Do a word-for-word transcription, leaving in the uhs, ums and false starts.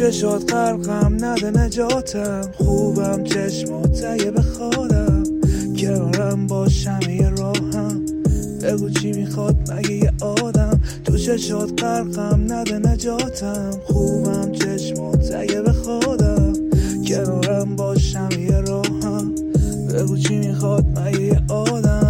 چشات غرقم نده نجاتم، خوبم چشمات اگه بخوادم، کنارم باشم یه راهم، بگو چی میخواد مگه یه آدم. تو چشات غرقم نده نجاتم، خوبم چشمات اگه بخوادم، کنارم باشم یه راهم، بگو چی میخواد مگه یه آدم.